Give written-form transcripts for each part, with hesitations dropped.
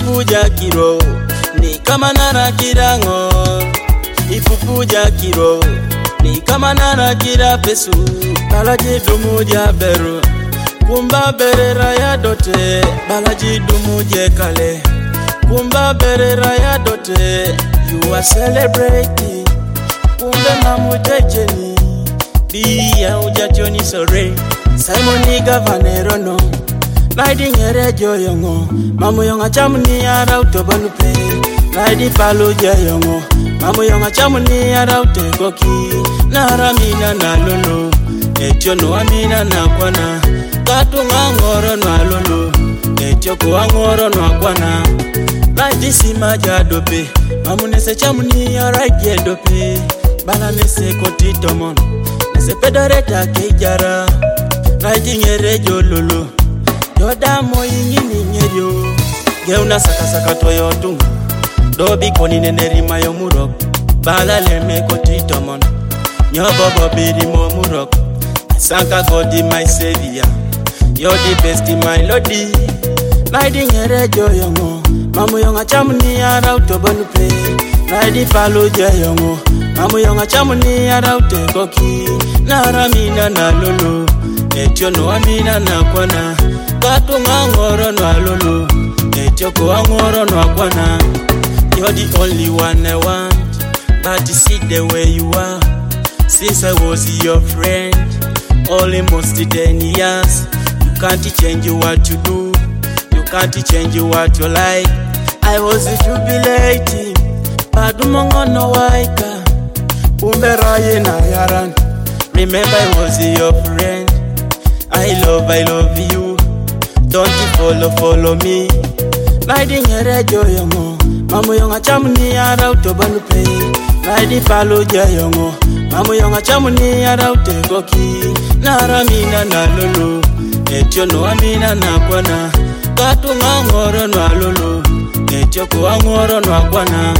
Ifupuja kiro ni kama narakira ngor. Ifupuja kiro ni kama narakira pesu. Balaji dumuje beru kumba berera ya dote. Balaji dumuje kale kumba berera ya dote. You are celebrating kumbe mamutejeni. Biya ujachoni sore Simon ni gavanero no Lady ngere joyongo Mamu yonga chamu ni ara utobanupe Lady palo joyongo Mamu yonga chamu ni ara utekoki Naramina na lolo Etio no amina na kwana Katu ngangoro na lolo Etio kwa ngoro na kwana Lady sima jadope Mamu nese chamu ni ara igedope Bala nese kotito mono Se pedoreta kejara Raji ngere jololo Yoda moyi nyerio Geuna saka toyo tunga Dobi koni neneri mayo murok Bala leme kotito mon Nyobobo biri mo murok Sanka godi my savior You're the best in my lodi Raji ngere joyongo Mamu yonga chamu ni ara utobanu play Raji palo joyongo Mamu yonga chamu ni ara utekoki Naramina na lolo Etio no amina na kwana Katu ngangoro no lolo Etio kwa ngoro no kwana You're the only one I want But you see the way you are Since I was your friend Almost 10 years You can't change what you do You can't change what you like I was jubilating Padumongo no waika Umberaye na yaran Remember I was your friend I love you Don't you follow me Lady ngere joyongo Mamu yonga chamu ni ara utobanu play Lady palo joyongo Mamu yonga chamu ni ara utekoki Naramina na lolo Etio no amina na kwana Katu ngangoro no lolo Etio kwa ngoro no kwana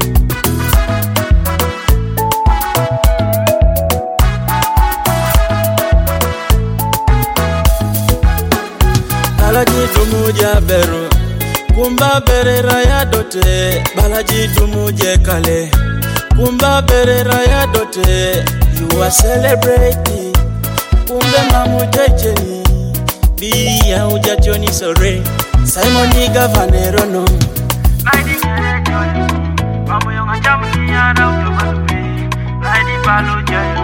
Balaji dumuje beru kumba berera ya dote. Balaji dumuje kale kumba berera ya dote. You are celebrating kumbe mamutejeni. Biya ujachoni sore Simon ni gavanero no Lady ngere joni Mamu yonga chamu ni ara utobanupe Lady palo joni